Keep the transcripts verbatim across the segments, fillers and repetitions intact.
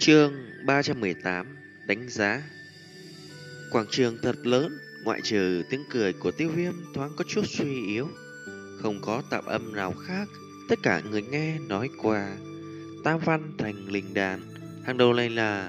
Chương ba trăm mười tám. Đánh giá. Quảng trường thật lớn, ngoại trừ tiếng cười của Tiêu Viêm thoáng có chút suy yếu, không có tạp âm nào khác. Tất cả người nghe nói qua Tam Văn Thành Linh Đan. Hàng đầu này là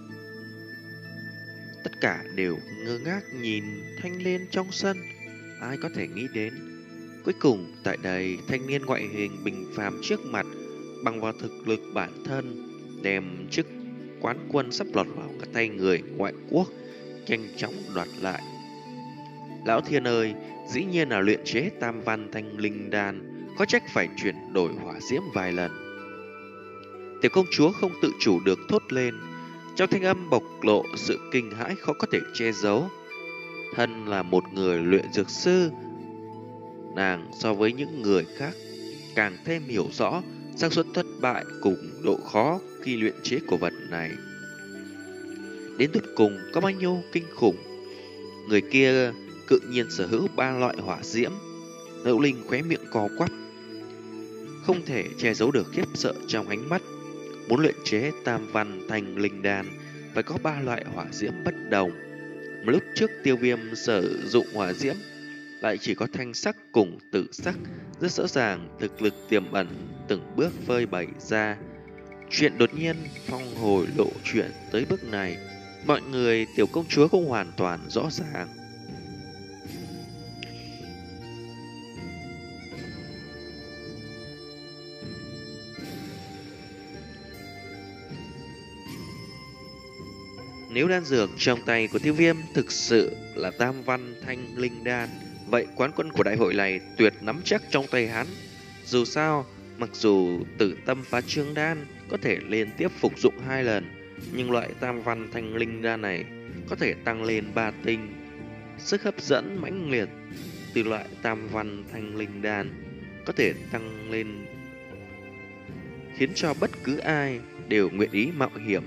tất cả đều ngơ ngác nhìn thanh niên trong sân. Ai có thể nghĩ đến cuối cùng tại đây thanh niên ngoại hình bình phàm trước mặt bằng vào thực lực bản thân đem chức quán quân sắp lọt vào các tay người ngoại quốc nhanh chóng đoạt lại. Lão Thiên ơi, dĩ nhiên là luyện chế Tam Văn Thanh Linh Đan, có trách phải chuyển đổi hỏa diễm vài lần. Tiểu công chúa không tự chủ được thốt lên, trong thanh âm bộc lộ sự kinh hãi khó có thể che giấu. Thân là một người luyện dược sư, nàng so với những người khác càng thêm hiểu rõ xác suất thất bại cùng độ khó khi luyện chế của vật này đến tột cùng có bao nhiêu kinh khủng. Người kia cự nhiên sở hữu ba loại hỏa diễm. Nữ Linh khóe miệng co quắp, không thể che giấu được khiếp sợ trong ánh mắt. Muốn luyện chế Tam Văn Thanh Linh Đan phải có ba loại hỏa diễm bất đồng. Mà lúc trước Tiêu Viêm sử dụng hỏa diễm lại chỉ có thanh sắc cùng tử sắc, rất rõ ràng thực lực tiềm ẩn từng bước phơi bày ra. Chuyện đột nhiên phong hồi lộ chuyện tới bước này, mọi người tiểu công chúa cũng hoàn toàn rõ ràng. Nếu đan dược trong tay của Tiêu Viêm thực sự là Tam Văn Thanh Linh Đan, vậy quán quân của đại hội này tuyệt nắm chắc trong tay hắn. Dù sao, mặc dù Tử Tâm Phá Trương Đan có thể liên tiếp phục dụng hai lần, nhưng loại Tam Văn Thanh Linh Đan này có thể tăng lên ba tinh. Sức hấp dẫn mãnh liệt từ loại Tam Văn Thanh Linh Đan có thể tăng lên, khiến cho bất cứ ai đều nguyện ý mạo hiểm.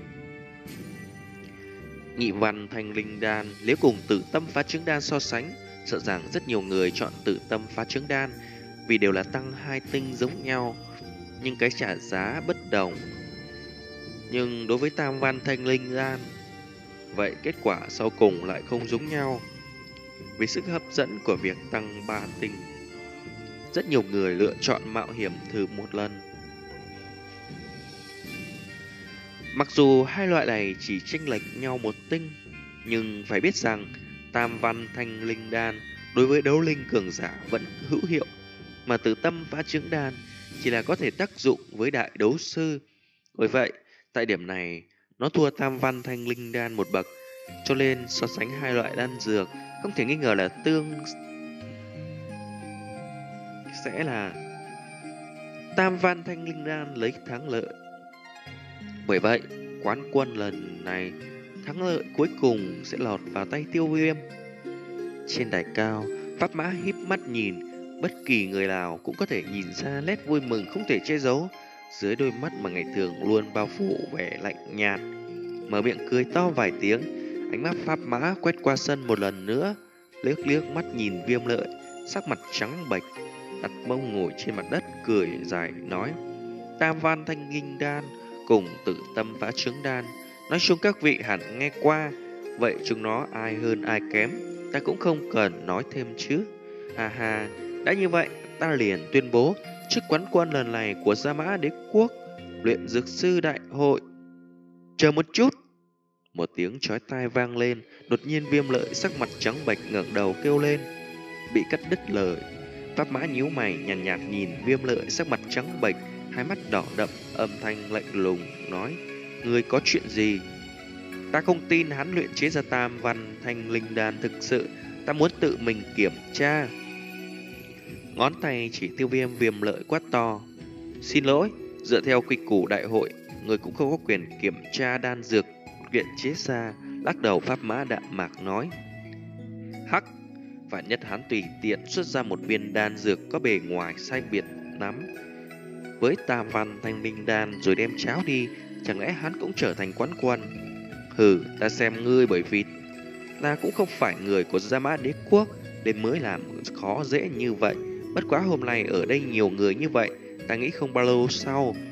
Nhị Văn Thanh Linh Đan nếu cùng Tử Tâm Phá Trương Đan so sánh, sợ rằng rất nhiều người chọn Tử Tâm Phá Trương Đan vì đều là tăng hai tinh giống nhau, nhưng cái trả giá bất đồng. Nhưng đối với Tam Văn Thanh Linh Đan, vậy kết quả sau cùng lại không giống nhau. Vì sức hấp dẫn của việc tăng ba tinh, rất nhiều người lựa chọn mạo hiểm thử một lần. Mặc dù hai loại này chỉ chênh lệch nhau một tinh, nhưng phải biết rằng Tam Văn Thanh Linh Đan đối với đấu linh cường giả vẫn hữu hiệu, mà Tử Tâm Phá Trương Đan chỉ là có thể tác dụng với đại đấu sư. Bởi vậy, tại điểm này, nó thua Tam Văn Thanh Linh Đan một bậc, cho nên so sánh hai loại đan dược không thể nghi ngờ là tương sẽ là Tam Văn Thanh Linh Đan lấy thắng lợi. Bởi vậy, quán quân lần này thắng lợi cuối cùng sẽ lọt vào tay Tiêu Viêm. Trên đài cao, Pháp Mã híp mắt nhìn, bất kỳ người nào cũng có thể nhìn ra nét vui mừng không thể che giấu dưới đôi mắt mà ngày thường luôn bao phủ vẻ lạnh nhạt. Mở miệng cười to vài tiếng, ánh mắt Pháp Mã quét qua sân một lần nữa, liếc liếc mắt nhìn Viêm Lợi, sắc mặt trắng bệch, đặt mông ngồi trên mặt đất cười dài nói: Tam Văn Thanh Linh Đan cùng Tử Tâm Phá Trương Đan, nói chung các vị hẳn nghe qua, vậy chúng nó ai hơn ai kém ta cũng không cần nói thêm chứ. Ha ha, đã như vậy ta liền tuyên bố chức quán quân lần này của Gia Mã Đế Quốc luyện dược sư đại hội. Chờ một chút. Một tiếng chói tai vang lên, đột nhiên Viêm Lợi sắc mặt trắng bệch ngẩng đầu kêu lên. Bị cắt đứt lời, Pháp Mã nhíu mày nhàn nhạt, nhạt nhìn Viêm Lợi sắc mặt trắng bệch, hai mắt đỏ đậm, âm thanh lạnh lùng nói: Ngươi có chuyện gì? Ta không tin hắn luyện chế ra Tam Văn Thanh Linh Đan thực sự, ta muốn tự mình kiểm tra. Ngón tay chỉ Tiêu Viêm. Viêm Lợi quát to: Xin lỗi, dựa theo quy củ đại hội, người cũng không có quyền kiểm tra đan dược luyện chế ra. Lắc đầu, Pháp Mã đạm mạc nói: Hắc, vạn nhất hắn tùy tiện xuất ra một viên đan dược có bề ngoài sai biệt lắm với Tam Văn Thanh Linh Đan rồi đem cháo đi, chẳng lẽ hắn cũng trở thành quán quân? Hừ, ta xem ngươi, bởi vì ta cũng không phải người của Gia Mã Đế Quốc nên mới làm khó dễ như vậy. Bất quá hôm nay ở đây nhiều người như vậy, ta nghĩ không bao lâu sau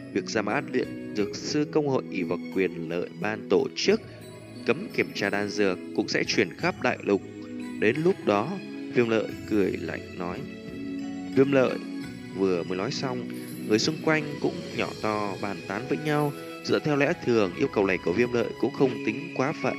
việc Gia Mã luyện dược sư công hội ỷ vào quyền lợi ban tổ chức cấm kiểm tra đan dược cũng sẽ truyền khắp đại lục. Đến lúc đó, Viêm Lợi cười lạnh nói. Viêm Lợi vừa mới nói xong, người xung quanh cũng nhỏ to bàn tán với nhau. Dựa theo lẽ thường, yêu cầu này của Viêm Lợi cũng không tính quá phận.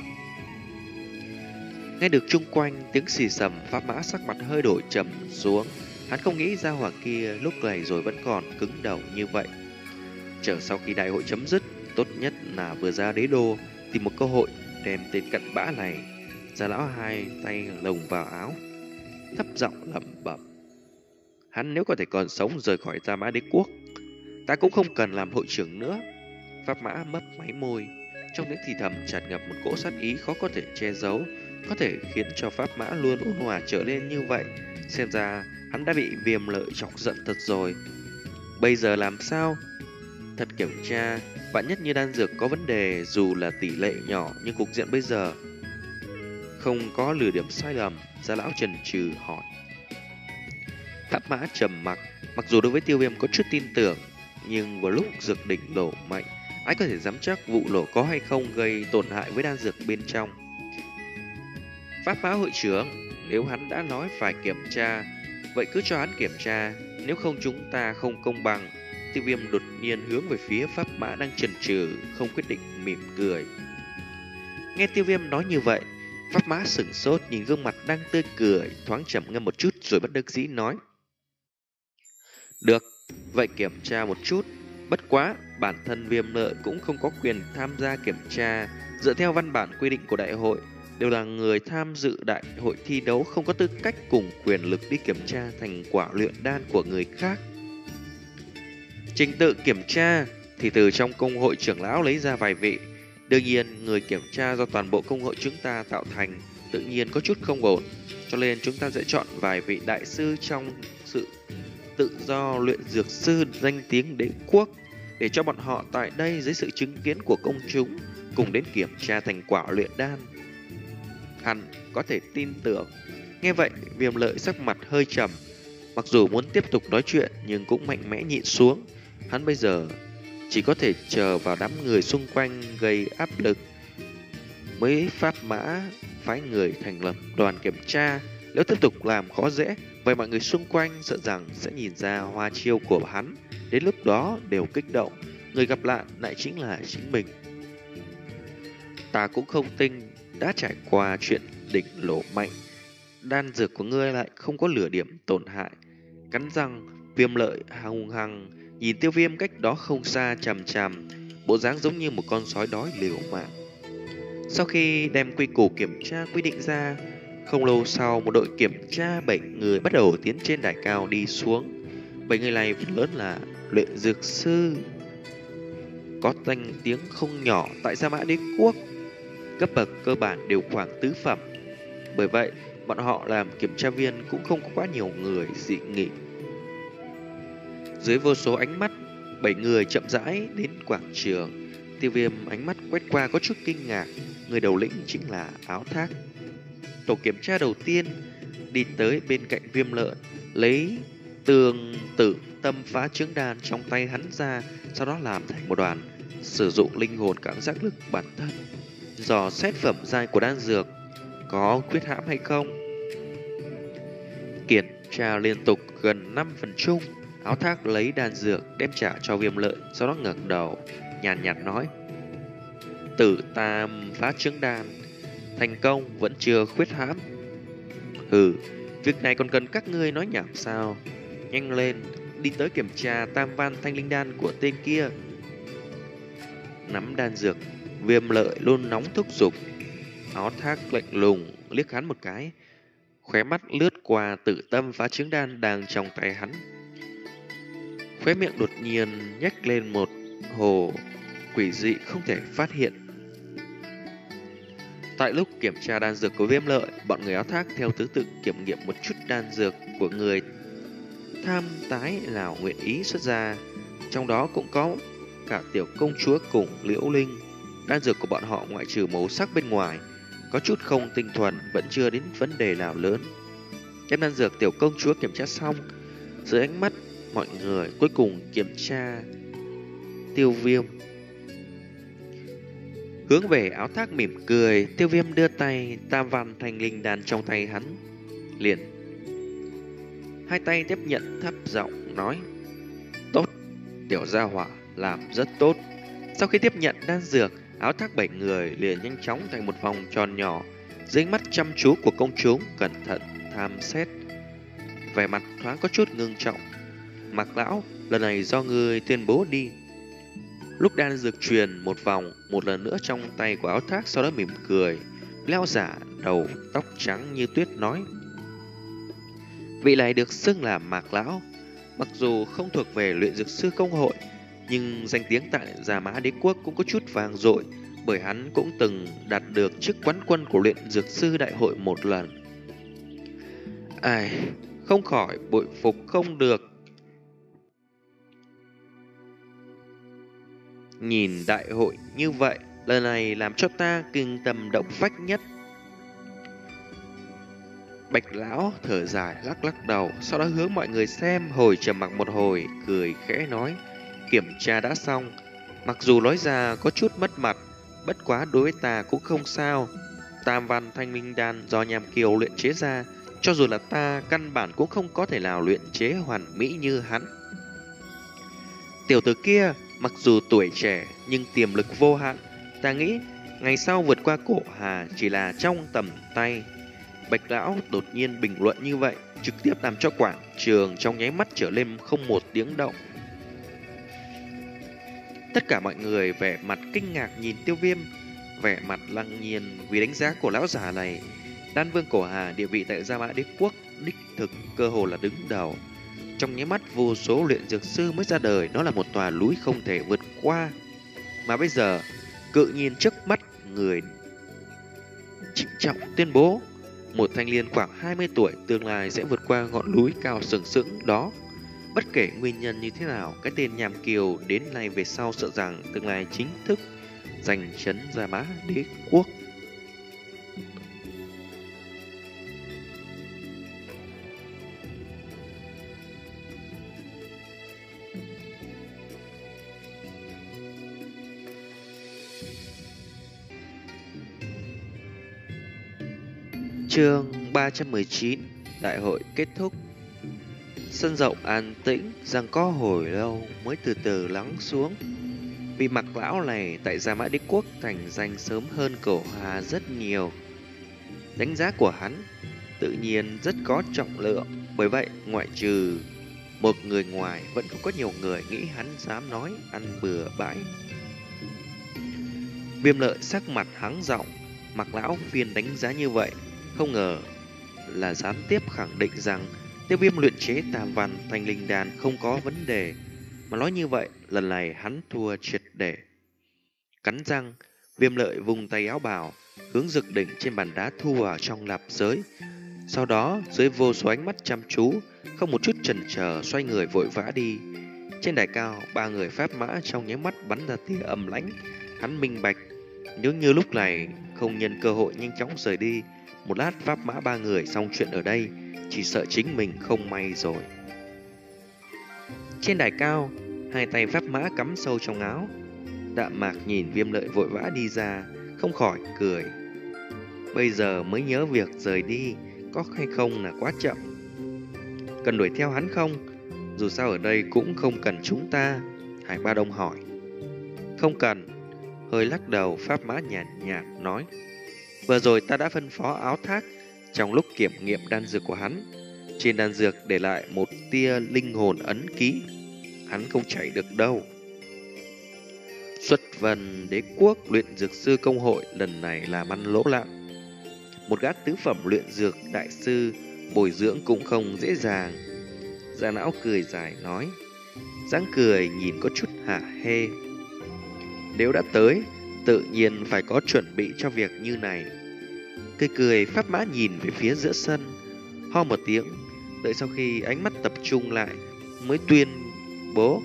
Nghe được chung quanh tiếng xì xầm, Pháp Mã sắc mặt hơi đổi trầm xuống. Hắn không nghĩ ra hỏa kia lúc này rồi vẫn còn cứng đầu như vậy. Chờ sau khi đại hội chấm dứt, tốt nhất là vừa ra đế đô tìm một cơ hội đem tên cặn bã này. Gia lão hai tay lồng vào áo, thấp giọng lẩm bẩm. Hắn nếu có thể còn sống rời khỏi Gia Mã đế quốc, ta cũng không cần làm hội trưởng nữa. Pháp Mã mấp máy môi, trong tiếng thì thầm tràn ngập một cỗ sát ý khó có thể che giấu, có thể khiến cho Pháp Mã luôn ôn hòa trở nên như vậy. Xem ra hắn đã bị Viêm Lợi chọc giận thật rồi. Bây giờ làm sao? Thật kiểm tra, vạn nhất như đan dược có vấn đề, dù là tỷ lệ nhỏ nhưng cục diện bây giờ không có lừa điểm sai lầm. Gia lão chần chừ hỏi. Pháp Mã trầm mặc, mặc dù đối với Tiêu Viêm có chút tin tưởng, nhưng vào lúc dược đỉnh nổ mạnh, ai có thể dám chắc vụ nổ có hay không gây tổn hại với đan dược bên trong. Pháp Mã hội trưởng, nếu hắn đã nói phải kiểm tra, vậy cứ cho hắn kiểm tra, nếu không chúng ta không công bằng. Tiêu Viêm đột nhiên hướng về phía Pháp Mã đang chần chừ, không quyết định, mỉm cười. Nghe Tiêu Viêm nói như vậy, Pháp Mã sửng sốt nhìn gương mặt đang tươi cười, thoáng trầm ngâm một chút rồi bất đắc dĩ nói. Được, vậy kiểm tra một chút. Bất quá, bản thân Viêm Lợi cũng không có quyền tham gia kiểm tra. Dựa theo văn bản quy định của đại hội, đều là người tham dự đại hội thi đấu không có tư cách cùng quyền lực đi kiểm tra thành quả luyện đan của người khác. Trình tự kiểm tra thì từ trong công hội trưởng lão lấy ra vài vị. Đương nhiên, người kiểm tra do toàn bộ công hội chúng ta tạo thành tự nhiên có chút không ổn, cho nên chúng ta sẽ chọn vài vị đại sư trong sự tự do luyện dược sư danh tiếng đế quốc để cho bọn họ tại đây dưới sự chứng kiến của công chúng cùng đến kiểm tra thành quả luyện đan. Hắn có thể tin tưởng. Nghe vậy, Viêm Lợi sắc mặt hơi trầm, mặc dù muốn tiếp tục nói chuyện nhưng cũng mạnh mẽ nhịn xuống. Hắn bây giờ chỉ có thể chờ vào đám người xung quanh gây áp lực mới Pháp Mã phái người thành lập đoàn kiểm tra. Nếu tiếp tục làm khó dễ, vậy mọi người xung quanh sợ rằng sẽ nhìn ra hoa chiêu của hắn, đến lúc đó đều kích động, người gặp nạn lại chính là chính mình. Ta cũng không tin đã trải qua chuyện đỉnh lỗ mạnh, đan dược của ngươi lại không có lửa điểm tổn hại. Cắn răng, Viêm Lợi hung hăng nhìn Tiêu Viêm cách đó không xa chằm chằm, bộ dáng giống như một con sói đói liều mạng. Sau khi đem quy củ kiểm tra quy định ra, không lâu sau một đội kiểm tra bảy người bắt đầu tiến trên đài cao đi xuống. Bảy người này phần lớn là luyện dược sư có danh tiếng không nhỏ tại Gia Mã đế quốc, cấp bậc cơ bản đều khoảng tứ phẩm. Bởi vậy, bọn họ làm kiểm tra viên cũng không có quá nhiều người dị nghị. Dưới vô số ánh mắt, bảy người chậm rãi đến quảng trường. Tiêu Viêm ánh mắt quét qua có chút kinh ngạc, người đầu lĩnh chính là Áo Thác. Tổ kiểm tra đầu tiên đi tới bên cạnh Viêm Lợi, lấy tường tử tâm phá trứng đan trong tay hắn ra, sau đó làm thành một đoàn, sử dụng linh hồn cảm giác lực bản thân dò xét phẩm giai của đan dược có khuyết hãm hay không. Kiểm tra liên tục gần năm phần chung, Áo Thác lấy đan dược đem trả cho Viêm Lợi, sau đó ngẩng đầu nhàn nhạt, nhạt nói: Tử tam phá trứng đan thành công, vẫn chưa khuyết hãm. Hừ, việc này còn cần các ngươi nói nhảm sao? Nhanh lên, đi tới kiểm tra tam văn thanh linh đan của tên kia. Nắm đan dược, Viêm Lợi luôn nóng thúc giục. Áo Thác lạnh lùng liếc hắn một cái, khóe mắt lướt qua tử tâm phá trứng đan đang trong tay hắn. Khóe miệng đột nhiên nhếch lên một hồ quỷ dị không thể phát hiện. Tại lúc kiểm tra đan dược của Viêm Lợi, bọn người Áo Thác theo thứ tự kiểm nghiệm một chút đan dược của người tham tái nào nguyện ý xuất ra. Trong đó cũng có cả tiểu công chúa cùng Liễu Linh. Đan dược của bọn họ ngoại trừ màu sắc bên ngoài có chút không tinh thuần, vẫn chưa đến vấn đề nào lớn. Đem đan dược tiểu công chúa kiểm tra xong, dưới ánh mắt mọi người cuối cùng kiểm tra Tiêu Viêm. Hướng về áo thác mỉm cười, Tiêu Viêm đưa tay, tam văn thanh linh đan trong tay hắn liền hai tay tiếp nhận, thấp giọng nói: tốt, tiểu gia hỏa làm rất tốt. Sau khi tiếp nhận đan dược, áo thác bảy người liền nhanh chóng thành một vòng tròn nhỏ, dưới ánh mắt chăm chú của công chúng cẩn thận tham xét. Vẻ mặt thoáng có chút ngưng trọng. Mạc lão, lần này do ngươi tuyên bố đi. Lúc đan dược truyền một vòng một lần nữa trong tay của áo thác, sau đó mỉm cười, lão giả đầu tóc trắng như tuyết nói: vị này được xưng là Mạc lão, mặc dù không thuộc về luyện dược sư công hội, nhưng danh tiếng tại Gia Mã Đế quốc cũng có chút vang dội, bởi hắn cũng từng đạt được chức quán quân của luyện dược sư đại hội một lần. Ai, không khỏi bội phục không được. Nhìn đại hội như vậy, lần này làm cho ta kinh tâm động phách nhất. Bạch lão thở dài lắc lắc đầu, sau đó hướng mọi người xem, hồi trầm mặc một hồi, cười khẽ nói: kiểm tra đã xong. Mặc dù nói ra có chút mất mặt, bất quá đối với ta cũng không sao. Tam văn thanh minh đan do Nham Kiều luyện chế ra, cho dù là ta căn bản cũng không có thể nào luyện chế hoàn mỹ như hắn. Tiểu tử kia mặc dù tuổi trẻ nhưng tiềm lực vô hạn, ta nghĩ ngày sau vượt qua cổ hà chỉ là trong tầm tay. Bạch lão đột nhiên bình luận như vậy, trực tiếp làm cho quảng trường trong nháy mắt trở lên không một tiếng động. Tất cả mọi người vẻ mặt kinh ngạc nhìn Tiêu Viêm, vẻ mặt lăng nhiên vì đánh giá của lão già này. Đan vương cổ hà địa vị tại Gia Mã Đế quốc đích thực cơ hồ là đứng đầu. Trong nháy mắt vô số luyện dược sư mới ra đời, nó là một tòa núi không thể vượt qua. Mà bây giờ, cự nhiên trước mắt người trịnh trọng tuyên bố, một thanh niên khoảng hai mươi tuổi tương lai sẽ vượt qua ngọn núi cao sừng sững đó. Bất kể nguyên nhân như thế nào, cái tên Nham Kiều đến nay về sau sợ rằng tương lai chính thức giành chấn Gia Mã Đế quốc. Chương ba trăm mười chín. Đại hội kết thúc. Sân rộng an tĩnh, giằng co hồi lâu mới từ từ lắng xuống. Vì Mạc lão này tại Gia Mã Đế quốc thành danh sớm hơn Cổ Hà rất nhiều. Đánh giá của hắn tự nhiên rất có trọng lượng, bởi vậy ngoại trừ một người ngoài, vẫn không có nhiều người nghĩ hắn dám nói ăn bừa bãi. Viêm Lợi sắc mặt hắng giọng, Mạc lão phiên đánh giá như vậy, không ngờ là gián tiếp khẳng định rằng Tiêu Viêm luyện chế tam văn thanh linh đan không có vấn đề. Mà nói như vậy, lần này hắn thua triệt để. Cắn răng, Viêm Lợi vùng tay áo bào, hướng Dực Đỉnh trên bàn đá thu vào trong lạp giới. Sau đó, dưới vô số ánh mắt chăm chú, không một chút chần chờ xoay người vội vã đi. Trên đài cao, ba người pháp mã trong nháy mắt bắn ra tia âm lãnh. Hắn minh bạch, nếu như lúc này không nhân cơ hội nhanh chóng rời đi, một lát pháp mã ba người xong chuyện ở đây, chỉ sợ chính mình không may rồi. Trên đài cao, hai tay pháp mã cắm sâu trong áo. Đạm Mạc nhìn Viêm Lợi vội vã đi ra, không khỏi cười. Bây giờ mới nhớ việc rời đi, có hay không là quá chậm. Cần đuổi theo hắn không? Dù sao ở đây cũng không cần chúng ta. Hải Ba Đông hỏi. Không cần. Hơi lắc đầu, pháp mã nhạt nhạt nói. Vừa rồi ta đã phân phó áo thác, trong lúc kiểm nghiệm đan dược của hắn, trên đan dược để lại một tia linh hồn ấn ký. Hắn không chạy được đâu. Xuất Vân Đế quốc luyện dược sư công hội lần này làm ăn lỗ lặng. Một gã tứ phẩm luyện dược đại sư bồi dưỡng cũng không dễ dàng. Gia Não cười dài nói, dáng cười nhìn có chút hả hê. Nếu đã tới, tự nhiên phải có chuẩn bị cho việc như này. Cười cười, pháp mã nhìn về phía giữa sân, ho một tiếng, đợi sau khi ánh mắt tập trung lại mới tuyên bố.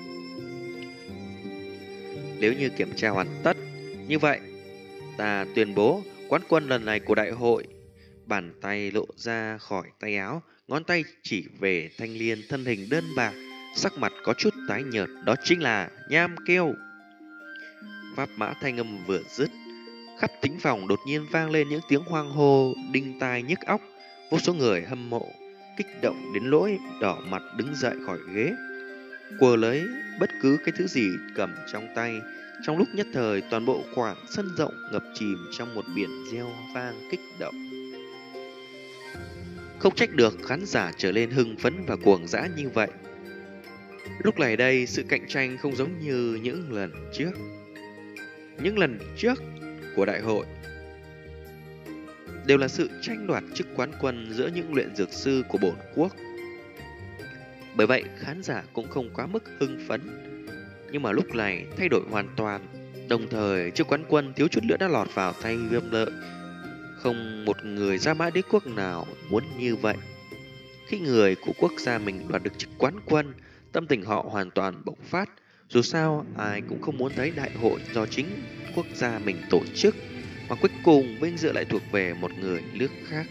Nếu như kiểm tra hoàn tất, như vậy ta tuyên bố quán quân lần này của đại hội. Bàn tay lộ ra khỏi tay áo, ngón tay chỉ về thanh liên thân hình đơn bạc, sắc mặt có chút tái nhợt, đó chính là Nham Kiêu. Pháp mã thanh âm vừa dứt, khắp thính phòng đột nhiên vang lên những tiếng hoang hô đinh tai nhức óc. Vô số người hâm mộ kích động đến nỗi đỏ mặt đứng dậy khỏi ghế, quờ lấy bất cứ cái thứ gì cầm trong tay. Trong lúc nhất thời, toàn bộ quảng sân rộng ngập chìm trong một biển reo vang kích động. Không trách được khán giả trở lên hưng phấn và cuồng dã như vậy. Lúc này đây, sự cạnh tranh không giống như những lần trước. Những lần trước của đại hội đều là sự tranh đoạt chức quán quân giữa những luyện dược sư của bổn quốc. Bởi vậy, khán giả cũng không quá mức hưng phấn. Nhưng mà lúc này thay đổi hoàn toàn. Đồng thời, chức quán quân thiếu chút nữa đã lọt vào tay Viêm Lợi. Không một người Gia Mã Đế quốc nào muốn như vậy. Khi người của quốc gia mình đoạt được chức quán quân, tâm tình họ hoàn toàn bộc phát. Dù sao, ai cũng không muốn thấy đại hội do chính quốc gia mình tổ chức, mà cuối cùng vinh dự lại thuộc về một người nước khác.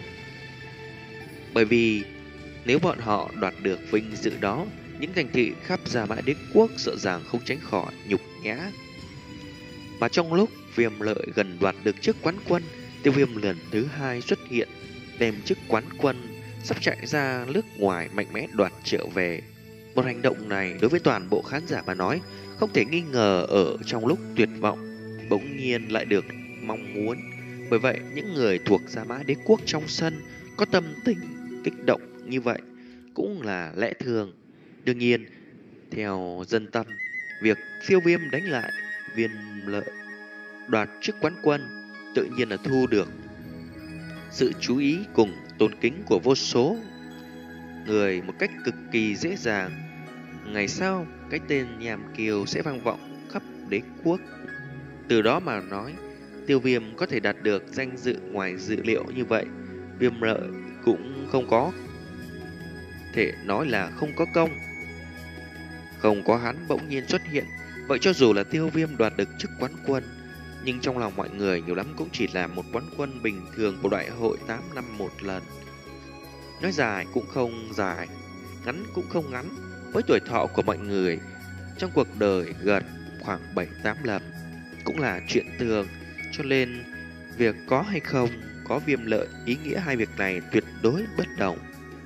Bởi vì nếu bọn họ đoạt được vinh dự đó, những thành thị khắp Gia Mã Đế quốc sợ rằng không tránh khỏi nhục nhã. Mà trong lúc Viêm Lợi gần đoạt được chức quán quân, Tiêu Viêm lần thứ hai xuất hiện, đem chức quán quân sắp chạy ra nước ngoài mạnh mẽ đoạt trở về. Một hành động này đối với toàn bộ khán giả mà nói, không thể nghi ngờ ở trong lúc tuyệt vọng, bỗng nhiên lại được mong muốn. Bởi vậy, những người thuộc Gia Mã Đế quốc trong sân có tâm tình kích động như vậy cũng là lẽ thường. Đương nhiên, theo dân tâm, việc Tiêu Viêm đánh lại Viêm Lợi đoạt chức quán quân tự nhiên là thu được sự chú ý cùng tôn kính của vô số người một cách cực kỳ dễ dàng. Ngày sau, cái tên Nham Kiêu sẽ vang vọng khắp đế quốc. Từ đó mà nói, Tiêu Viêm có thể đạt được danh dự ngoài dự liệu như vậy, Viêm Lợi cũng không có thể nói là không có công. Không có hắn bỗng nhiên xuất hiện, vậy cho dù là Tiêu Viêm đoạt được chức quán quân, nhưng trong lòng mọi người nhiều lắm cũng chỉ là một quán quân bình thường của đại hội tám năm một lần. Nói dài cũng không dài, ngắn cũng không ngắn. Với tuổi thọ của mọi người, trong cuộc đời gần khoảng bảy tám lần cũng là chuyện thường. Cho nên việc có hay không có Viêm Lợi, ý nghĩa hai việc này tuyệt đối bất đồng.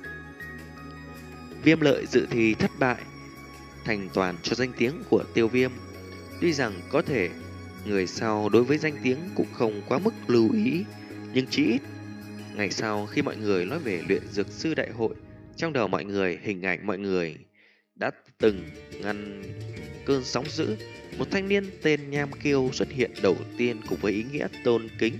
Viêm Lợi dự thi thất bại, thành toàn cho danh tiếng của Tiêu Viêm. Tuy rằng có thể người sau đối với danh tiếng cũng không quá mức lưu ý, nhưng chỉ ít ngày sau khi mọi người nói về luyện dược sư đại hội, trong đầu mọi người hình ảnh mọi người đã từng ngăn cơn sóng dữ. Một thanh niên tên Nham Kiêu xuất hiện đầu tiên cùng với ý nghĩa tôn kính.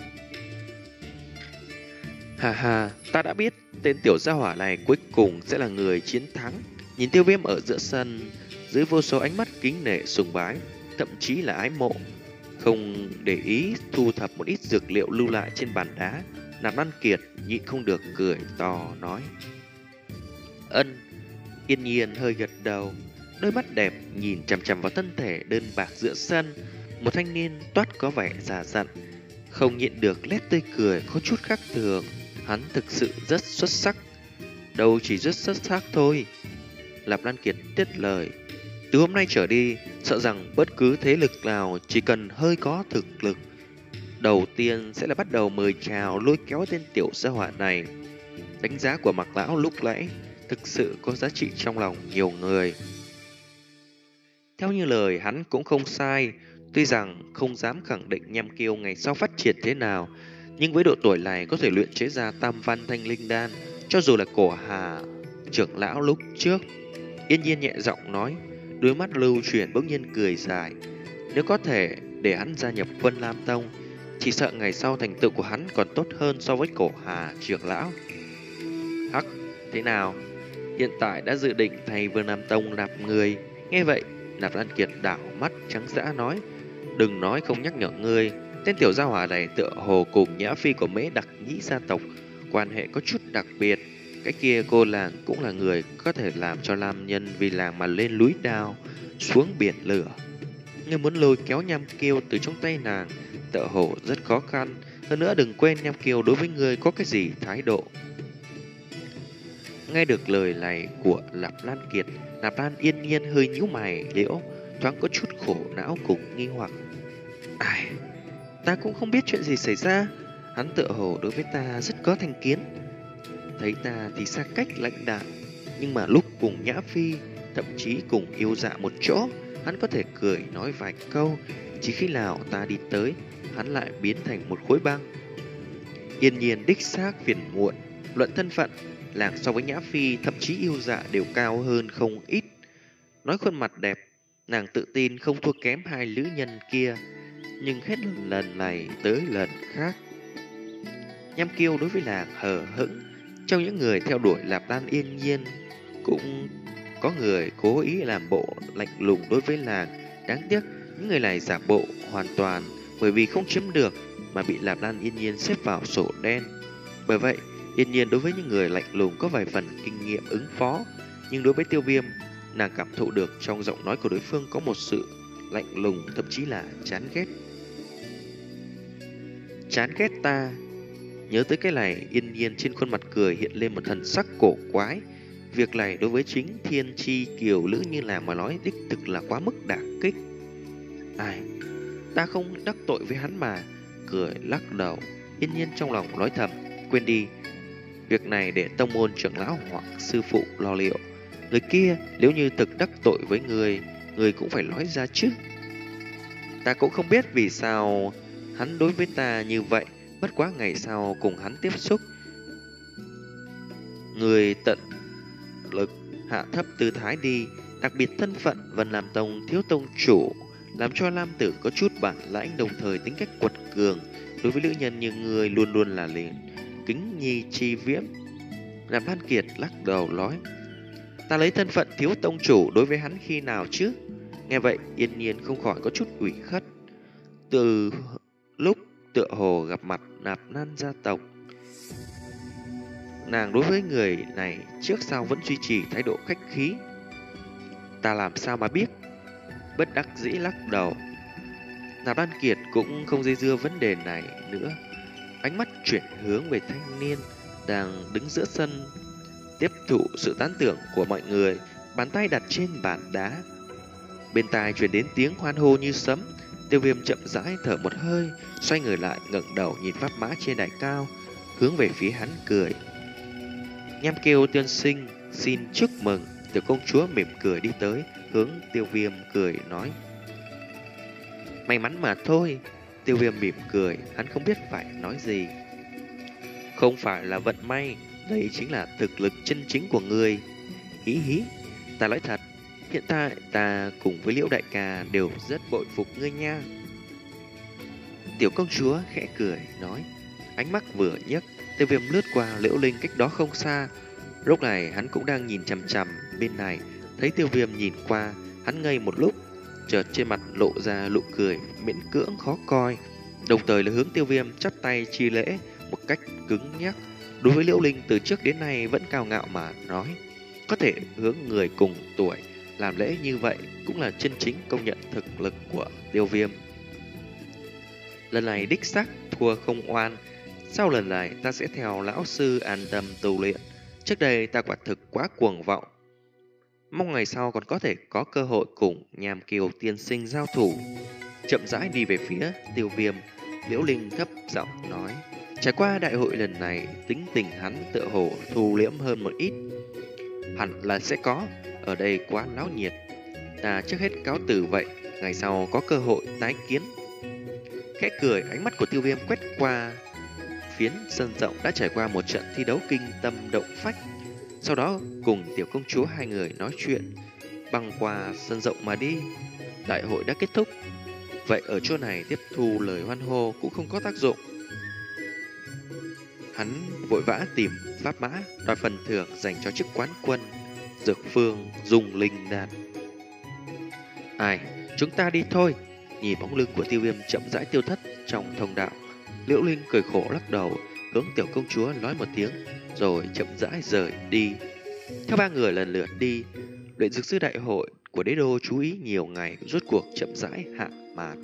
Hà hà, ta đã biết tên tiểu gia hỏa này cuối cùng sẽ là người chiến thắng. Nhìn Tiêu Viêm ở giữa sân, dưới vô số ánh mắt kính nể sùng bái, thậm chí là ái mộ, không để ý thu thập một ít dược liệu lưu lại trên bàn đá, Nạp Lan Kiệt nhịn không được cười to nói: Ân. Yên Nhiên hơi gật đầu, đôi mắt đẹp nhìn chằm chằm vào thân thể đơn bạc giữa sân. Một thanh niên toát có vẻ già dặn, không nhịn được nét tươi cười có chút khác thường. Hắn thực sự rất xuất sắc. Đâu chỉ rất xuất sắc thôi, Nạp Lan Kiệt tiết lời. Từ hôm nay trở đi, sợ rằng bất cứ thế lực nào chỉ cần hơi có thực lực, đầu tiên sẽ là bắt đầu mời chào lôi kéo tên tiểu gia hỏa này. Đánh giá của Mạc Lão lúc nãy thực sự có giá trị trong lòng nhiều người. Theo như lời hắn cũng không sai, tuy rằng không dám khẳng định Nham Kiêu ngày sau phát triển thế nào, nhưng với độ tuổi này có thể luyện chế ra tam văn thanh linh đan, cho dù là Cổ Hà trưởng lão lúc trước. Yên Nhiên nhẹ giọng nói, đôi mắt lưu chuyển bỗng nhiên cười dài. Nếu có thể để hắn gia nhập Vân Lam Tông, chỉ sợ ngày sau thành tựu của hắn còn tốt hơn so với Cổ Hà trưởng lão. Hắc, thế nào? Hiện tại đã dự định thay Vân Lam Tông nạp người. Nghe vậy, Nạp Lan Kiệt đảo mắt trắng dã nói, đừng nói không nhắc nhở ngươi, tên tiểu gia hỏa này tựa hồ cùng Nhã Phi của Mễ Đặc Nhĩ gia tộc quan hệ có chút đặc biệt. Cái kia cô làng cũng là người có thể làm cho nam nhân vì làng mà lên núi đao, xuống biển lửa. Ngươi muốn lôi kéo Nham Kiêu từ trong tay nàng, tựa hồ rất khó khăn. Hơn nữa đừng quên Nham Kiêu đối với ngươi có cái gì thái độ. Nghe được lời này của Lạp Lan Kiệt, Nạp Lan Yên Nhiên hơi nhíu mày liễu, thoáng có chút khổ não cùng nghi hoặc. Ai, ta cũng không biết chuyện gì xảy ra. Hắn tựa hồ đối với ta rất có thành kiến. Thấy ta thì xa cách lãnh đạm, nhưng mà lúc cùng Nhã Phi, thậm chí cùng yêu dạ một chỗ, hắn có thể cười nói vài câu. Chỉ khi nào ta đi tới, hắn lại biến thành một khối băng. Yên Nhiên đích xác phiền muộn. Luận thân phận, nàng so với Nhã Phi thậm chí yêu dạ đều cao hơn không ít. Nói khuôn mặt đẹp, nàng tự tin không thua kém hai nữ nhân kia. Nhưng hết lần, lần này tới lần khác, Nham Kiêu đối với nàng hờ hững. Trong những người theo đuổi Lạp Lan Yên Nhiên, cũng có người cố ý làm bộ lạnh lùng đối với nàng. Đáng tiếc, những người này giả bộ hoàn toàn bởi vì không chiếm được mà bị Lạp Lan Yên Nhiên xếp vào sổ đen. Bởi vậy, Yên Nhiên đối với những người lạnh lùng có vài phần kinh nghiệm ứng phó. Nhưng đối với Tiêu Viêm, nàng cảm thụ được trong giọng nói của đối phương có một sự lạnh lùng, thậm chí là chán ghét. Chán ghét ta. Nhớ tới cái này, Yên Nhiên trên khuôn mặt cười hiện lên một thần sắc cổ quái. Việc này đối với chính thiên chi kiều nữ như là mà nói đích thực là quá mức đả kích. Ai, ta không đắc tội với hắn mà. Cười lắc đầu, Yên Nhiên trong lòng nói thầm, quên đi, việc này để tông môn trưởng lão hoặc sư phụ lo liệu. Người kia nếu như thực đắc tội với người, người cũng phải nói ra chứ. Ta cũng không biết vì sao hắn đối với ta như vậy. Bất quá ngày sau cùng hắn tiếp xúc, người tận lực hạ thấp tư thái đi. Đặc biệt thân phận Vân Lam Tông thiếu tông chủ, làm cho Lam Tử có chút bản lãnh, đồng thời tính cách quật cường. Đối với nữ nhân như người luôn luôn là liền kính nhi chi viễn. Làm Lan Kiệt lắc đầu nói, ta lấy thân phận thiếu tông chủ đối với hắn khi nào chứ? Nghe vậy Yên Nhiên không khỏi có chút ủy khuất. Từ lúc tựa hồ gặp mặt Nạp Lan gia tộc, nàng đối với người này trước sau vẫn duy trì thái độ khách khí. Ta làm sao mà biết? Bất đắc dĩ lắc đầu. Nạp Lan Kiệt cũng không dây dưa vấn đề này nữa, ánh mắt chuyển hướng về thanh niên đang đứng giữa sân, tiếp thụ sự tán thưởng của mọi người, bàn tay đặt trên bàn đá. Bên tai truyền đến tiếng hoan hô như sấm. Tiêu Viêm chậm rãi thở một hơi, xoay người lại ngẩng đầu nhìn pháp mã trên đài cao, hướng về phía hắn cười. Nham Kiêu tiên sinh, xin chúc mừng. Tiểu công chúa mỉm cười đi tới, hướng Tiêu Viêm cười nói, may mắn mà thôi. Tiêu Viêm mỉm cười, hắn không biết phải nói gì. Không phải là vận may, đây chính là thực lực chân chính của người. Hí hí, ta nói thật, hiện tại ta cùng với Liễu đại ca đều rất bội phục ngươi nha. Tiểu công chúa khẽ cười nói, ánh mắt vừa nhấc, Tiêu Viêm lướt qua Liễu Linh cách đó không xa. Lúc này hắn cũng đang nhìn chằm chằm bên này, thấy Tiêu Viêm nhìn qua, hắn ngây một lúc, chợt trên mặt lộ ra nụ cười miễn cưỡng khó coi, đồng thời là hướng Tiêu Viêm chắp tay chi lễ một cách cứng nhắc. Đối với Liễu Linh từ trước đến nay vẫn cao ngạo mà nói, có thể hướng người cùng tuổi làm lễ như vậy cũng là chân chính công nhận thực lực của Tiêu Viêm. Lần này đích xác thua không oan, sau lần này ta sẽ theo lão sư an tâm tu luyện. Trước đây ta quả thực quá cuồng vọng, mong ngày sau còn có thể có cơ hội cùng Nham Kiều tiên sinh giao thủ. Chậm rãi đi về phía Tiêu Viêm, Liễu Linh thấp giọng nói, trải qua đại hội lần này, tính tình hắn tựa hồ thu liễm hơn một ít. Hẳn là sẽ có, ở đây quá náo nhiệt, ta trước hết cáo từ vậy, ngày sau có cơ hội tái kiến. Khẽ cười, ánh mắt của Tiêu Viêm quét qua phiến sân rộng đã trải qua một trận thi đấu kinh tâm động phách. Sau đó cùng tiểu công chúa hai người nói chuyện, băng qua sân rộng mà đi. Đại hội đã kết thúc, vậy ở chỗ này tiếp thu lời hoan hô cũng không có tác dụng. Hắn vội vã tìm pháp mã đòi phần thưởng dành cho chức quán quân Dược Phương Dùng Linh Đan. Ai, chúng ta đi thôi. Nhìn bóng lưng của Tiêu Viêm chậm rãi tiêu thất trong thông đạo, Liễu Linh cười khổ lắc đầu, hướng tiểu công chúa nói một tiếng, rồi chậm rãi rời đi. Theo ba người lần lượt đi, luyện dược sư đại hội của đế đô chú ý nhiều ngày rốt cuộc chậm rãi hạ màn.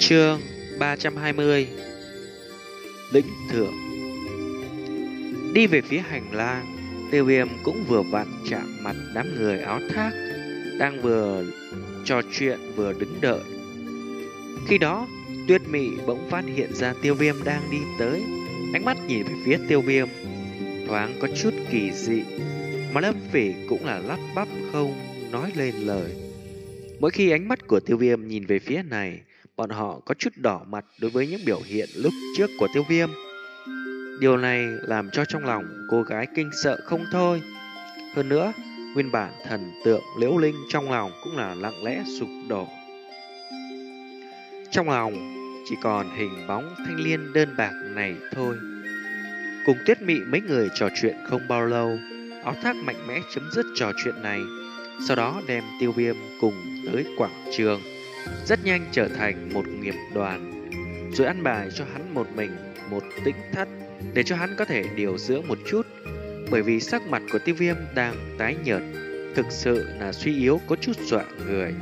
Chương ba trăm hai mươi. Lĩnh thưởng. Đi về phía hành lang, Tiêu Viêm cũng vừa vặn chạm mặt đám người áo thác đang vừa trò chuyện vừa đứng đợi. Khi đó, Tuyết Mị bỗng phát hiện ra Tiêu Viêm đang đi tới, ánh mắt nhìn về phía Tiêu Viêm thoáng có chút kỳ dị, mà Lâm Phỉ cũng là lắp bắp không nói lên lời. Mỗi khi ánh mắt của Tiêu Viêm nhìn về phía này, bọn họ có chút đỏ mặt đối với những biểu hiện lúc trước của Tiêu Viêm. Điều này làm cho trong lòng cô gái kinh sợ không thôi. Hơn nữa, nguyên bản thần tượng Liễu Linh trong lòng cũng là lặng lẽ sụp đổ. Trong lòng chỉ còn hình bóng thanh liên đơn bạc này thôi. Cùng Tuyết Mị mấy người trò chuyện không bao lâu, áo thác mạnh mẽ chấm dứt trò chuyện này, sau đó đem Tiêu Viêm cùng tới quảng trường, rất nhanh trở thành một nghiệp đoàn, rồi ăn bài cho hắn một mình một tĩnh thất để cho hắn có thể điều dưỡng một chút, bởi vì sắc mặt của Tiêu Viêm đang tái nhợt, thực sự là suy yếu có chút dọa người.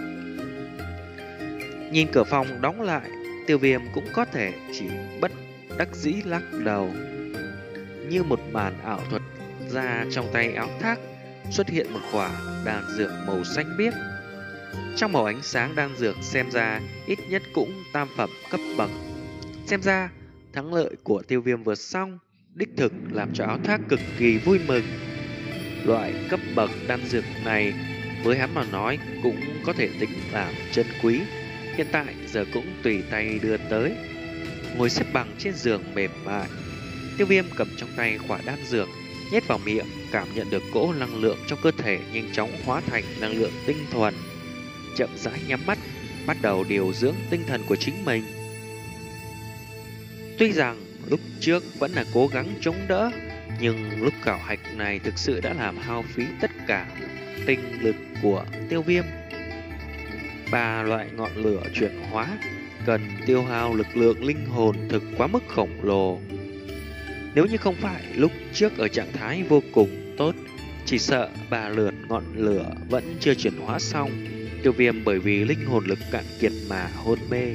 Nhìn cửa phòng đóng lại, Tiêu Viêm cũng có thể chỉ bất đắc dĩ lắc đầu. Như một màn ảo thuật ra trong tay áo thác xuất hiện một quả đan dược màu xanh biếc. Trong màu ánh sáng đan dược xem ra ít nhất cũng tam phẩm cấp bậc. Xem ra thắng lợi của Tiêu Viêm vừa xong đích thực làm cho áo thác cực kỳ vui mừng. Loại cấp bậc đan dược này với hắn mà nói cũng có thể tính làm chân quý. Hiện tại giờ cũng tùy tay đưa tới. Ngồi xếp bằng trên giường mềm mại, Tiêu Viêm cầm trong tay quả đan dược, nhét vào miệng, cảm nhận được cỗ năng lượng trong cơ thể nhanh chóng hóa thành năng lượng tinh thuần. Chậm rãi nhắm mắt, bắt đầu điều dưỡng tinh thần của chính mình. Tuy rằng lúc trước vẫn là cố gắng chống đỡ, nhưng lúc khảo hạch này thực sự đã làm hao phí tất cả tinh lực của Tiêu Viêm. Ba loại ngọn lửa chuyển hóa cần tiêu hao lực lượng linh hồn thực quá mức khổng lồ. Nếu như không phải lúc trước ở trạng thái vô cùng tốt, chỉ sợ ba lượt ngọn lửa vẫn chưa chuyển hóa xong, Tiêu Viêm bởi vì linh hồn lực cạn kiệt mà hôn mê.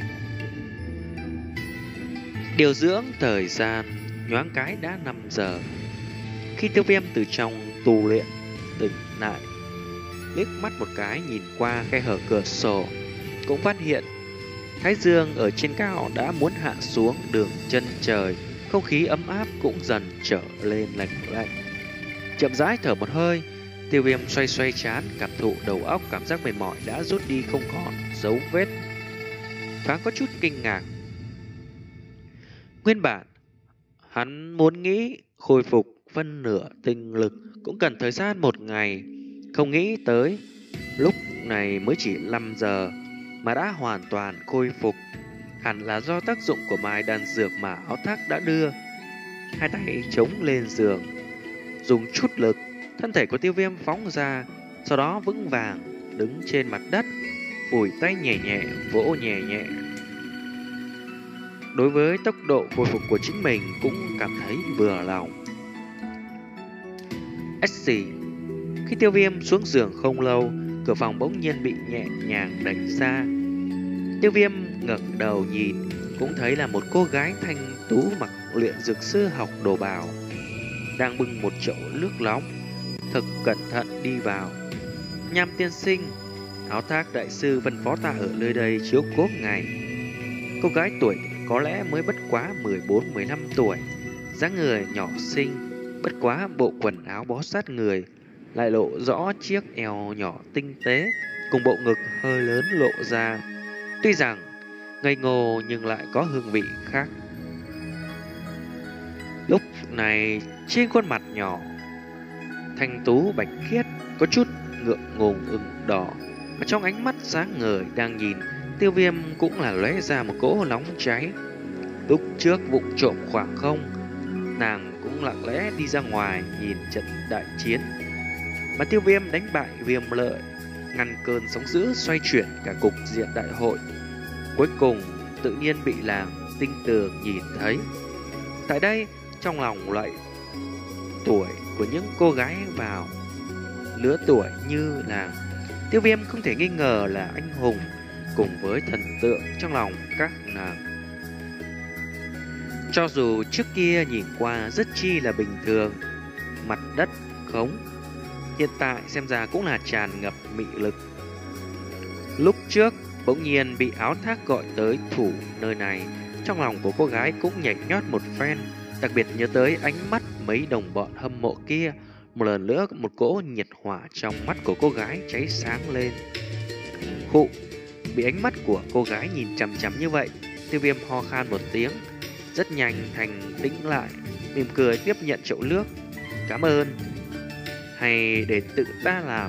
Điều dưỡng thời gian nhoáng cái đã năm giờ. Khi Tiêu Viêm từ trong tu luyện tỉnh lại, liếc mắt một cái nhìn qua khe hở cửa sổ, cũng phát hiện thái dương ở trên cao đã muốn hạ xuống đường chân trời, không khí ấm áp cũng dần trở lên lạnh lạnh. Chậm rãi thở một hơi, Tiêu Viêm xoay xoay trán, cảm thụ đầu óc cảm giác mệt mỏi đã rút đi không còn dấu vết. Thoáng có chút kinh ngạc. Nguyên bản hắn muốn nghĩ khôi phục phân nửa tinh lực cũng cần thời gian một ngày, không nghĩ tới lúc này mới chỉ năm giờ mà đã hoàn toàn khôi phục. Hẳn là do tác dụng của mai đan dược mà áo thác đã đưa. Hai tay chống lên giường, dùng chút lực, thân thể của Tiêu Viêm phóng ra, sau đó vững vàng đứng trên mặt đất, phủi tay nhẹ nhẹ, vỗ nhẹ nhẹ. Đối với tốc độ khôi phục của chính mình cũng cảm thấy vừa lòng. ét xê. Khi Tiêu Viêm xuống giường không lâu, cửa phòng bỗng nhiên bị nhẹ nhàng đẩy ra. Tiêu Viêm ngẩng đầu nhìn, cũng thấy là một cô gái thanh tú mặc luyện dược sư học đồ bào, đang bưng một chậu nước nóng, thật cẩn thận đi vào. Nham tiên sinh, áo thác đại sư phân phó ta ở nơi đây chiếu cố ngài. Cô gái tuổi có lẽ mới bất quá mười bốn mười lăm tuổi, dáng người nhỏ xinh, bất quá bộ quần áo bó sát người, lại lộ rõ chiếc eo nhỏ tinh tế, cùng bộ ngực hơi lớn lộ ra. Tuy rằng ngây ngô nhưng lại có hương vị khác. Lúc này trên khuôn mặt nhỏ thanh tú bạch khiết có chút ngượng ngùng ửng đỏ, mà trong ánh mắt sáng ngời đang nhìn Tiêu Viêm cũng là lóe ra một cỗ nóng cháy. Lúc trước vụng trộm khoảng không, nàng cũng lặng lẽ đi ra ngoài nhìn trận đại chiến mà Tiêu Viêm đánh bại Viêm Lợi, ngăn cơn sóng dữ xoay chuyển cả cục diện đại hội, cuối cùng tự nhiên bị làng tinh tường nhìn thấy. Tại đây, trong lòng loại tuổi của những cô gái vào lứa tuổi như là Tiêu Viêm không thể nghi ngờ là anh hùng, cùng với thần tượng trong lòng các nàng. Cho dù trước kia nhìn qua rất chi là bình thường, mặt đất khống, hiện tại xem ra cũng là tràn ngập mị lực. Lúc trước bỗng nhiên bị áo thác gọi tới thủ nơi này, trong lòng của cô gái cũng nhảy nhót một phen, đặc biệt nhớ tới ánh mắt mấy đồng bọn hâm mộ kia. Một lần nữa một cỗ nhiệt hỏa trong mắt của cô gái cháy sáng lên. Khụ, bị ánh mắt của cô gái nhìn chằm chằm như vậy, Tiêu Viêm ho khan một tiếng, rất nhanh thành tĩnh lại, mỉm cười tiếp nhận chậu nước. Cảm ơn, hay để tự ta làm?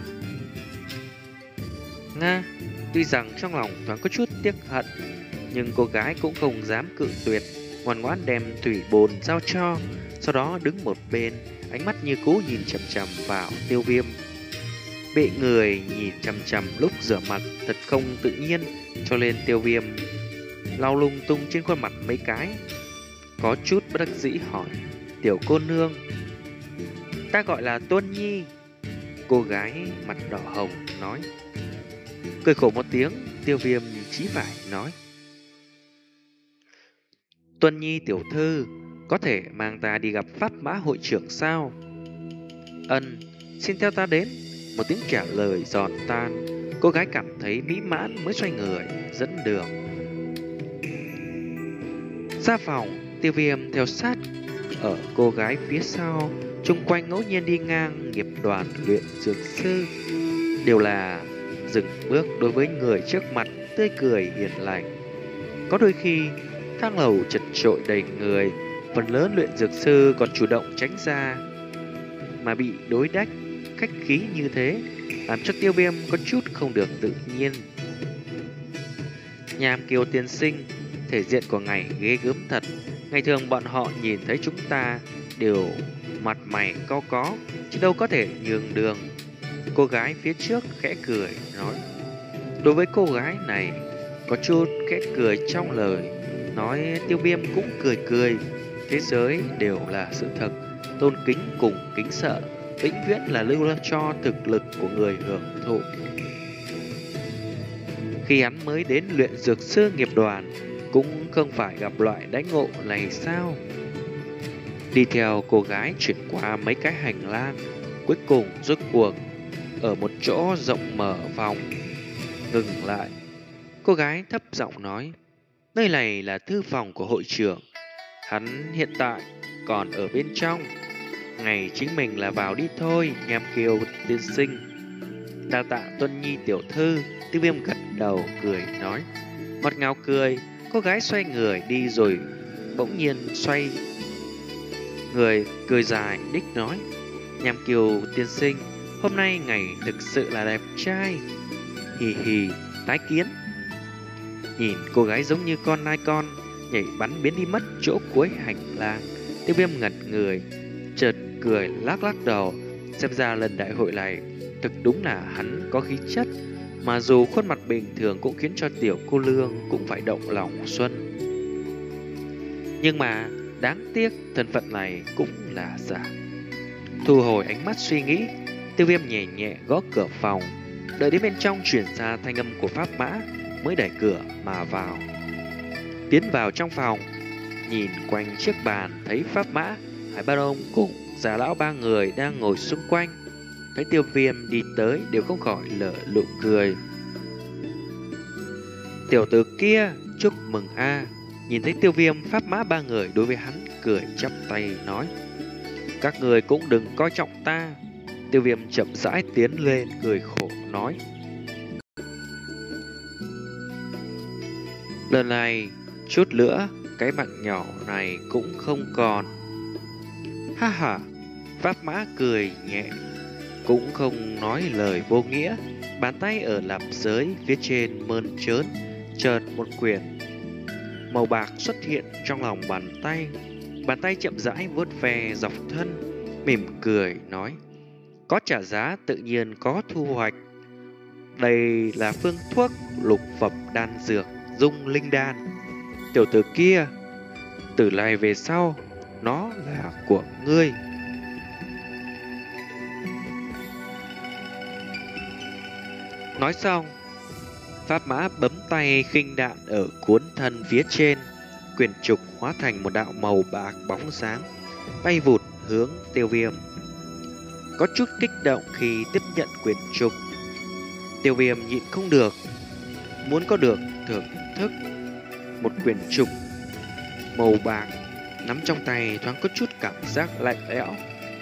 Nga, tuy rằng trong lòng thoáng có chút tiếc hận, nhưng cô gái cũng không dám cự tuyệt, ngoan ngoãn đem thủy bồn giao cho, sau đó đứng một bên, ánh mắt như cũ nhìn chằm chằm vào Tiêu Viêm. Bị người nhìn chằm chằm lúc rửa mặt thật không tự nhiên, cho nên Tiêu Viêm lau lung tung trên khuôn mặt mấy cái, có chút bất đắc dĩ hỏi: tiểu cô nương, ta gọi là Tuân Nhi. Cô gái mặt đỏ hồng nói. Cười khổ một tiếng, Tiêu Viêm chí phải nói: Tuân Nhi tiểu thư, có thể mang ta đi gặp Pháp Mã hội trưởng sao? Ân, xin theo ta đến. Một tiếng trả lời giòn tan, cô gái cảm thấy mỹ mãn mới xoay người dẫn đường ra phòng. Tiêu Viêm theo sát ở cô gái phía sau, chung quanh ngẫu nhiên đi ngang nghiệp đoàn luyện dược sư, đều là dừng bước đối với người trước mặt, tươi cười hiền lành. Có đôi khi thang lầu chật chội đầy người, phần lớn luyện dược sư còn chủ động tránh ra, mà bị đối đãi khách khí như thế làm cho Tiêu Viêm có chút không được tự nhiên. Nham Kiều tiên sinh, thể diện của ngài ghê gớm thật. Ngày thường bọn họ nhìn thấy chúng ta đều mặt mày cau có, chứ đâu có thể nhường đường. Cô gái phía trước khẽ cười nói. Đối với cô gái này có chút khẽ cười trong lời nói, Tiêu Viêm cũng cười cười. Thế giới đều là sự thật, tôn kính cùng kính sợ vĩnh viễn là lưu cho thực lực của người hưởng thụ. Khi hắn mới đến luyện dược sư nghiệp đoàn, cũng không phải gặp loại đãi ngộ này sao? Đi theo cô gái chuyển qua mấy cái hành lang, cuối cùng rốt cuộc ở một chỗ rộng mở phòng ngừng lại. Cô gái thấp giọng nói: nơi này là thư phòng của hội trưởng, hắn hiện tại còn ở bên trong. Ngày chính mình là vào đi thôi, Nham Kiều tiên sinh. Đa tạ Tuân Nhi tiểu thư. Tiêu Viêm gật đầu cười nói. Ngọt ngào cười, cô gái xoay người đi rồi bỗng nhiên xoay người cười dài đích nói: Nham Kiều tiên sinh, hôm nay ngày thực sự là đẹp trai. Hì hì, tái kiến. Nhìn cô gái giống như con nai con nhảy bắn biến đi mất chỗ cuối hành lang, Tiêu Viêm ngẩn người, chợt cười lắc lắc đầu. Xem ra lần đại hội này thực đúng là hắn có khí chất, mà dù khuôn mặt bình thường cũng khiến cho tiểu cô nương cũng phải động lòng xuân. Nhưng mà đáng tiếc thân phận này cũng là giả. Thu hồi ánh mắt suy nghĩ, Tiêu Viêm nhẹ nhẹ gõ cửa phòng, đợi đến bên trong chuyển ra thanh âm của Pháp Mã mới đẩy cửa mà vào. Tiến vào trong phòng, nhìn quanh chiếc bàn thấy Pháp Mã, Hải Ba Đông cùng già lão ba người đang ngồi xung quanh. Thấy Tiêu Viêm đi tới đều không khỏi lở nụ cười. Tiểu tử kia, chúc mừng a. Nhìn thấy Tiêu Viêm, Pháp Mã ba người đối với hắn cười chắp tay nói: các người cũng đừng coi trọng ta. Tiêu Viêm chậm rãi tiến lên cười khổ nói: lần này chút nữa cái mạng nhỏ này cũng không còn. Ha ha. Pháp Mã cười nhẹ, cũng không nói lời vô nghĩa. Bàn tay ở lạp giới phía trên mơn trớn, chợt một quyển màu bạc xuất hiện trong lòng bàn tay. Bàn tay chậm rãi vuốt ve dọc thân, mỉm cười nói: có trả giá tự nhiên có thu hoạch. Đây là phương thuốc lục phẩm đan dược Dung Linh Đan. Tiểu tử kia, từ nay về sau nó là của ngươi. Nói xong, Pháp Mã bấm tay khinh đạn ở cuốn thân phía trên, quyển trục hóa thành một đạo màu bạc bóng sáng, bay vụt hướng Tiêu Viêm. Có chút kích động khi tiếp nhận quyển trục, Tiêu Viêm nhịn không được, muốn có được thưởng thức một quyển trục màu bạc, nắm trong tay thoáng có chút cảm giác lạnh lẽo.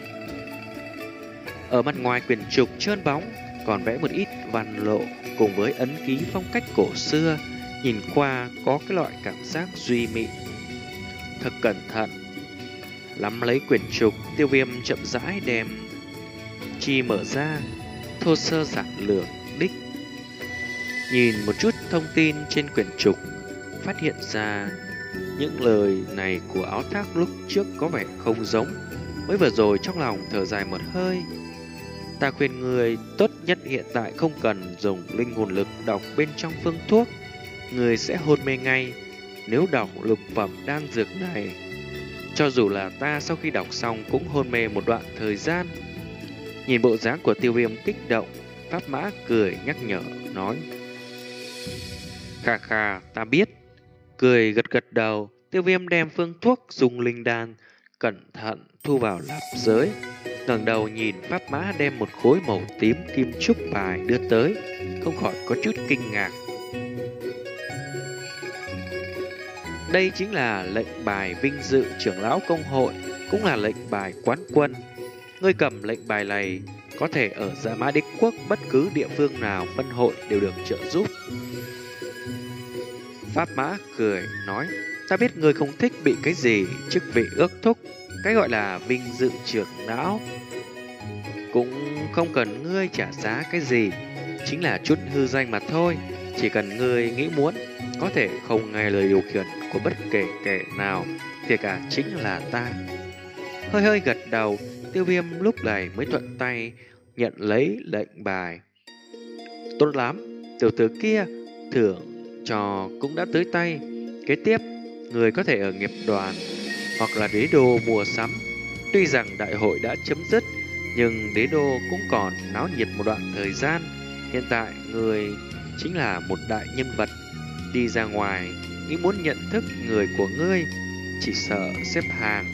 Ở mặt ngoài quyển trục trơn bóng còn vẽ một ít văn lộ cùng với ấn ký phong cách cổ xưa, nhìn qua có cái loại cảm giác duy mị. Thật cẩn thận nắm lấy quyển trục, Tiêu Viêm chậm rãi đem chi mở ra, thô sơ giản lược đích nhìn một chút thông tin trên quyển trục, phát hiện ra những lời này của áo thác lúc trước có vẻ không giống. Mới vừa rồi trong lòng thở dài một hơi. Ta khuyên người tốt nhất hiện tại không cần dùng linh hồn lực đọc bên trong phương thuốc, người sẽ hôn mê ngay. Nếu đọc lục phẩm đan dược này, cho dù là ta sau khi đọc xong cũng hôn mê một đoạn thời gian. Nhìn bộ dáng của Tiêu Viêm kích động, Pháp Mã cười nhắc nhở nói: Khà khà, ta biết. Cười gật gật đầu, Tiêu Viêm đem phương thuốc dùng linh đan cẩn thận thu vào lạp giới, ngẩng đầu nhìn Pháp Mã đem một khối màu tím kim trúc bài đưa tới, không khỏi có chút kinh ngạc. Đây chính là lệnh bài vinh dự trưởng lão công hội, cũng là lệnh bài quán quân. Ngươi cầm lệnh bài này có thể ở Dạ Mã Đế Quốc bất cứ địa phương nào phân hội đều được trợ giúp. Pháp Mã cười nói: Ta biết ngươi không thích bị cái gì chức vị ước thúc, cái gọi là vinh dự trưởng lão cũng không cần ngươi trả giá cái gì, chính là chút hư danh mà thôi. Chỉ cần ngươi nghĩ muốn, có thể không nghe lời điều khiển của bất kể kẻ nào, kể cả chính là ta. Hơi hơi gật đầu, Tiêu Viêm lúc này mới thuận tay nhận lấy lệnh bài. Tốt lắm, tiểu tử kia thưởng trò cũng đã tới tay. Kế tiếp, người có thể ở nghiệp đoàn hoặc là đế đô mua sắm. Tuy rằng đại hội đã chấm dứt, nhưng đế đô cũng còn náo nhiệt một đoạn thời gian. Hiện tại, người chính là một đại nhân vật. Đi ra ngoài, nghĩ muốn nhận thức người của ngươi, chỉ sợ xếp hàng.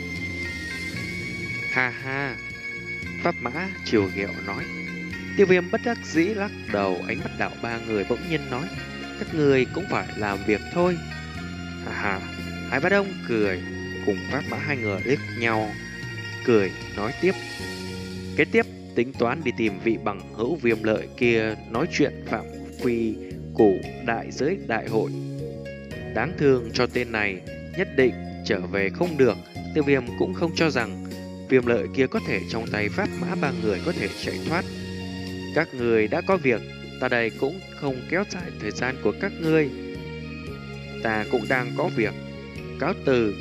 Ha ha, Pháp Mã chiều ghẹo nói. Tiêu Viêm bất đắc dĩ lắc đầu, ánh mắt đạo ba người bỗng nhiên nói: Các người cũng phải làm việc thôi. Ha ha, Hai Bá Đông cười, cùng Pháp Mã hai người liếc nhau, cười nói tiếp: Kế tiếp, tính toán đi tìm vị bằng hữu Viêm Lợi kia nói chuyện phạm quy củ đại giới đại hội. Đáng thương cho tên này, nhất định trở về không được. Tiêu Viêm cũng không cho rằng Viêm Lợi kia có thể trong tay Pháp Mã ba người có thể chạy thoát. Các người đã có việc, ta đây cũng không kéo dài thời gian của các ngươi. Ta cũng đang có việc, cáo từ.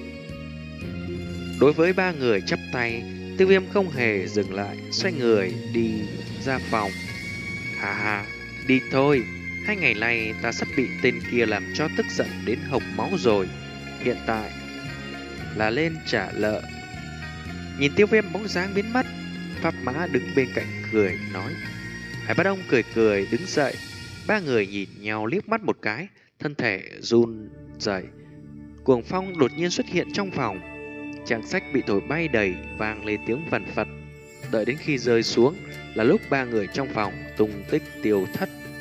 Đối với ba người chắp tay, Tiêu Viêm không hề dừng lại, xoay người đi ra phòng. Hà hà, đi thôi. Hai ngày nay ta sắp bị tên kia làm cho tức giận đến hộc máu rồi. Hiện tại là lên trả nợ. Nhìn Tiêu Viêm bóng dáng biến mất, Pháp Mã đứng bên cạnh cười nói. Hải Bá Đông cười cười đứng dậy. Ba người nhìn nhau liếc mắt một cái, thân thể run rẩy. Cuồng phong đột nhiên xuất hiện trong phòng. Trang sách bị thổi bay đầy, vang lên tiếng vằn phật. Đợi đến khi rơi xuống là lúc ba người trong phòng tung tích tiêu thất.